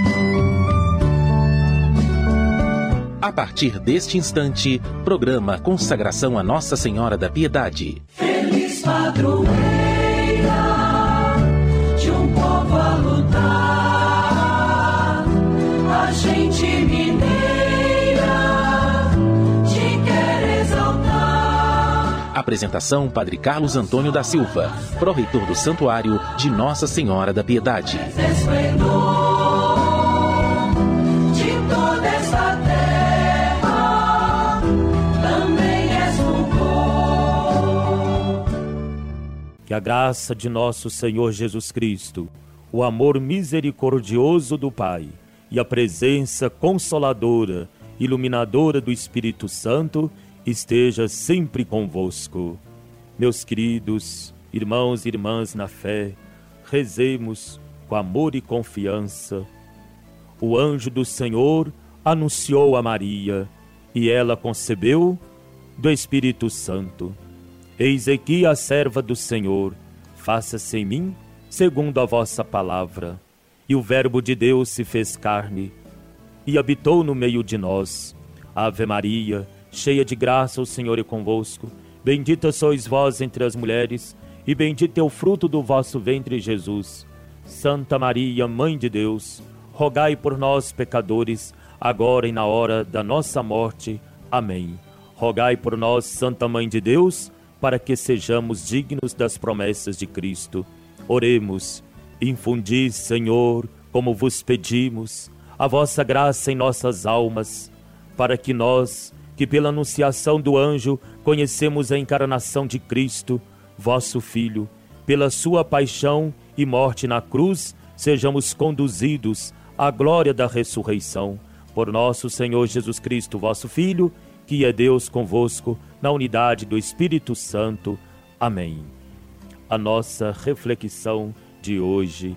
A partir deste instante, programa Consagração a Nossa Senhora da Piedade. Feliz padroeira de um povo a lutar, a gente mineira te quer exaltar. Apresentação: Padre Carlos Antônio da Silva, pró-reitor do Santuário de Nossa Senhora da Piedade. Que a graça de nosso Senhor Jesus Cristo, o amor misericordioso do Pai e a presença consoladora, iluminadora do Espírito Santo esteja sempre convosco. Meus queridos irmãos e irmãs na fé, rezemos com amor e confiança. O anjo do Senhor anunciou a Maria e ela concebeu do Espírito Santo. Eis aqui a serva do Senhor, faça-se em mim segundo a vossa palavra. E o Verbo de Deus se fez carne e habitou no meio de nós. Ave Maria, cheia de graça, o Senhor é convosco. Bendita sois vós entre as mulheres, e bendito é o fruto do vosso ventre, Jesus. Santa Maria, Mãe de Deus, rogai por nós, pecadores, agora e na hora da nossa morte. Amém. Rogai por nós, Santa Mãe de Deus, para que sejamos dignos das promessas de Cristo. Oremos. Infundi, Senhor, como vos pedimos, a vossa graça em nossas almas, para que nós, que pela anunciação do anjo conhecemos a encarnação de Cristo, vosso Filho, pela sua paixão e morte na cruz, sejamos conduzidos à glória da ressurreição. Por nosso Senhor Jesus Cristo, vosso Filho, que é Deus convosco, na unidade do Espírito Santo. Amém. A nossa reflexão de hoje: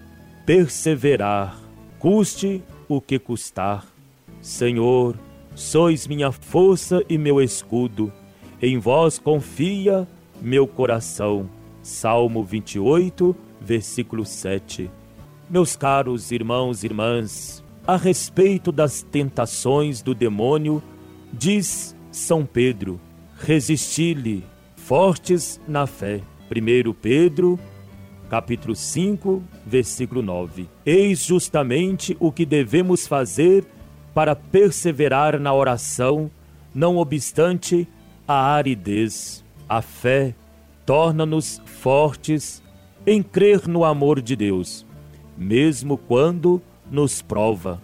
perseverar, custe o que custar. Senhor, sois minha força e meu escudo, em vós confia meu coração. Salmo 28, versículo 7. Meus caros irmãos e irmãs, a respeito das tentações do demônio, diz São Pedro: resisti-lhe, fortes na fé. 1 Pedro, capítulo 5, versículo 9. Eis justamente o que devemos fazer para perseverar na oração, não obstante a aridez. A fé torna-nos fortes em crer no amor de Deus, mesmo quando nos prova.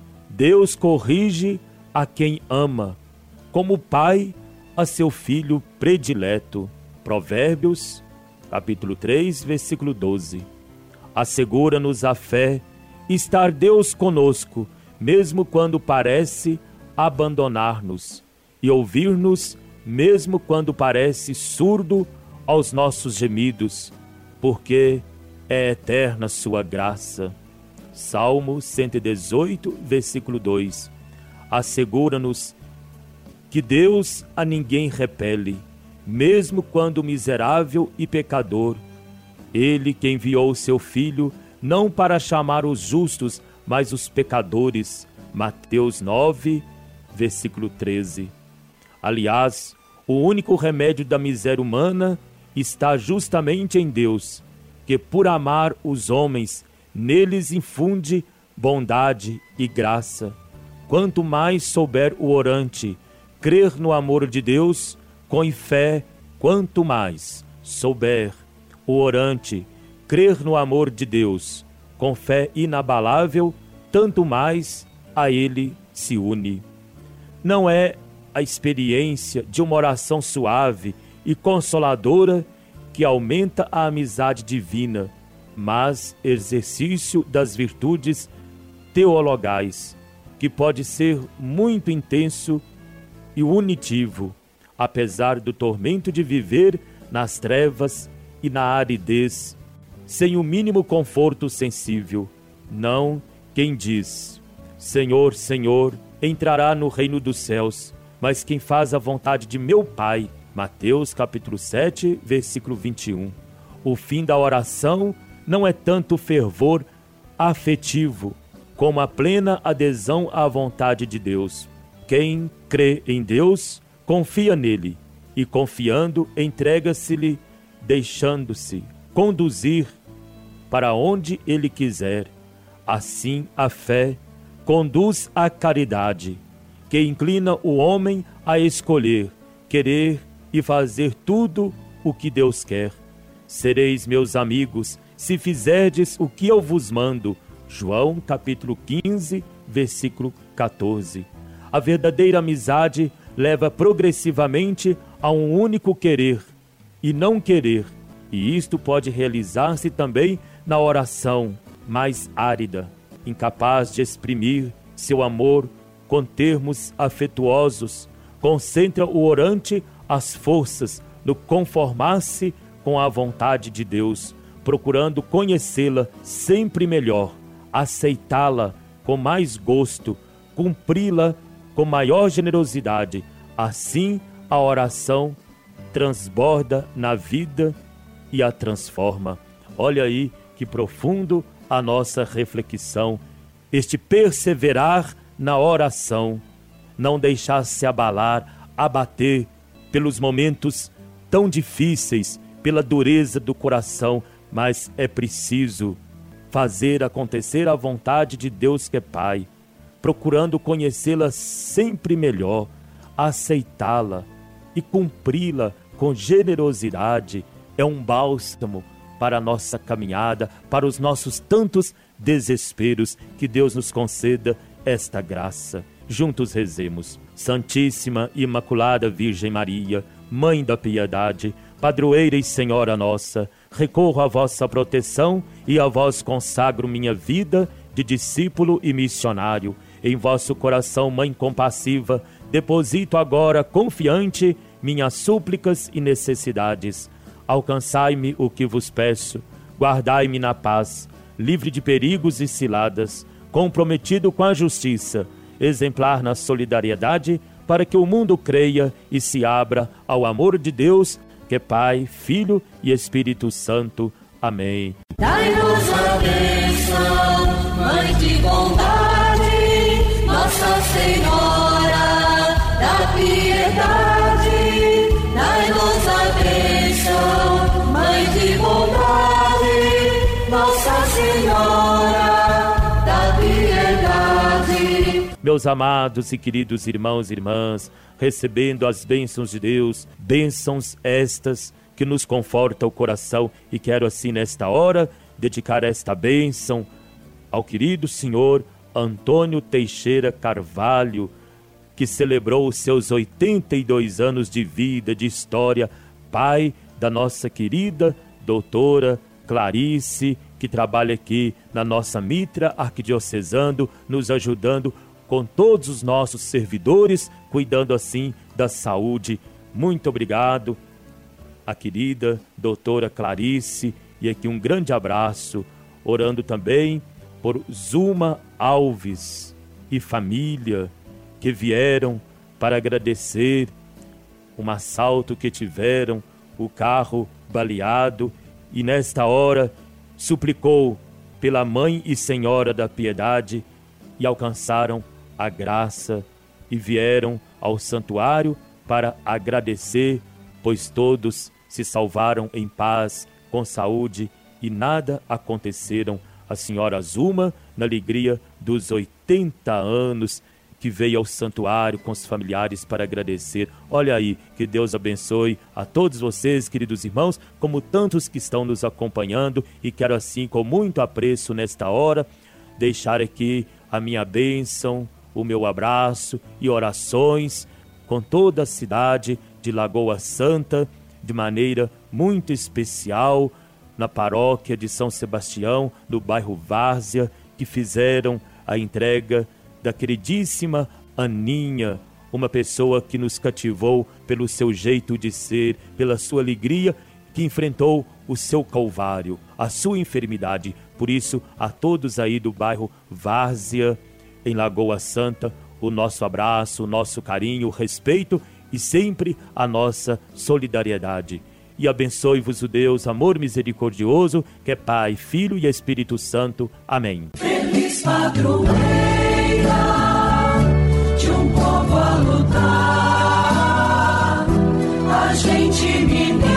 Deus corrige a quem ama, como pai a seu filho predileto. Provérbios, capítulo 3, versículo 12. Assegura-nos a fé estar Deus conosco, mesmo quando parece abandonar-nos, e ouvir-nos, mesmo quando parece surdo aos nossos gemidos, porque é eterna sua graça. Salmo 118, versículo 2. Assegura-nos que Deus a ninguém repele, mesmo quando miserável e pecador. Ele que enviou seu Filho, não para chamar os justos, mas os pecadores. Mateus 9, versículo 13. Aliás, o único remédio da miséria humana está justamente em Deus, que por amar os homens, neles infunde bondade e graça. Quanto mais souber o orante crer no amor de Deus, com fé, quanto mais souber o orante crer no amor de Deus, com fé inabalável, tanto mais a ele se une. Não é a experiência de uma oração suave e consoladora que aumenta a amizade divina, mas exercício das virtudes teologais, que pode ser muito intenso e unitivo, apesar do tormento de viver nas trevas e na aridez, sem o mínimo conforto sensível. Não quem diz: Senhor, Senhor, entrará no reino dos céus, mas quem faz a vontade de meu Pai. Mateus capítulo 7, versículo 21. O fim da oração não é tanto o fervor afetivo, como a plena adesão à vontade de Deus. Quem crê em Deus, confia nele, e confiando, entrega-se-lhe, deixando-se conduzir para onde ele quiser. Assim, a fé conduz à caridade, que inclina o homem a escolher, querer e fazer tudo o que Deus quer. Sereis meus amigos, se fizerdes o que eu vos mando. João capítulo 15, versículo 14. A verdadeira amizade leva progressivamente a um único querer e não querer, e isto pode realizar-se também na oração mais árida, incapaz de exprimir seu amor com termos afetuosos. Concentra o orante as forças no conformar-se com a vontade de Deus, procurando conhecê-la sempre melhor, aceitá-la com mais gosto, cumpri-la com maior generosidade. Assim, a oração transborda na vida e a transforma. Olha aí que profundo a nossa reflexão. Este perseverar na oração, não deixar-se abalar, abater pelos momentos tão difíceis, pela dureza do coração, mas é preciso fazer acontecer a vontade de Deus que é Pai, procurando conhecê-la sempre melhor, aceitá-la e cumpri-la com generosidade. É um bálsamo para a nossa caminhada, para os nossos tantos desesperos. Que Deus nos conceda esta graça. Juntos rezemos. Santíssima e Imaculada Virgem Maria, Mãe da Piedade, Padroeira e Senhora nossa, recorro à vossa proteção e a vós consagro minha vida de discípulo e missionário. Em vosso coração, Mãe compassiva, deposito agora, confiante, minhas súplicas e necessidades. Alcançai-me o que vos peço, guardai-me na paz, livre de perigos e ciladas, comprometido com a justiça, exemplar na solidariedade, para que o mundo creia e se abra ao amor de Deus, que é Pai, Filho e Espírito Santo. Amém. Dai-nos a bênção, Mãe de bondade, Nossa Senhora da Piedade. Dai-nos a bênção, Mãe de bondade, Nossa Senhora da Piedade. Meus amados e queridos irmãos e irmãs, recebendo as bênçãos de Deus, bênçãos estas que nos conforta o coração, e quero assim nesta hora dedicar esta bênção ao querido senhor Antônio Teixeira Carvalho, que celebrou os seus 82 anos de vida, de história, pai da nossa querida doutora Clarice, que trabalha aqui na nossa Mitra Arquidiocesano, nos ajudando com todos os nossos servidores, cuidando assim da saúde. Muito obrigado, a querida doutora Clarice, e aqui um grande abraço, orando também por Zuma Alves e família, que vieram para agradecer um assalto que tiveram, o carro baleado, e nesta hora suplicou pela Mãe e Senhora da Piedade, e alcançaram a graça e vieram ao santuário para agradecer, pois todos se salvaram em paz, com saúde, e nada aconteceram. A senhora Zuma, na alegria dos 80 anos, que veio ao santuário com os familiares para agradecer. Olha aí, que Deus abençoe a todos vocês, queridos irmãos, como tantos que estão nos acompanhando, e quero assim, com muito apreço nesta hora, deixar aqui a minha bênção, o meu abraço e orações com toda a cidade de Lagoa Santa, de maneira muito especial na paróquia de São Sebastião, no bairro Várzea, que fizeram a entrega da queridíssima Aninha, uma pessoa que nos cativou pelo seu jeito de ser, pela sua alegria, que enfrentou o seu calvário, a sua enfermidade. Por isso, a todos aí do bairro Várzea, em Lagoa Santa, o nosso abraço, o nosso carinho, o respeito e sempre a nossa solidariedade. E abençoe-vos o Deus, amor misericordioso, que é Pai, Filho e Espírito Santo. Amém. Feliz padroeira de um povo a lutar, a gente mineira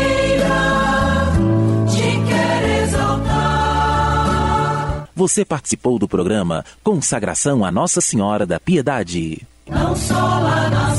te quer exaltar. Você participou do programa Consagração a Nossa Senhora da Piedade. Não só lá na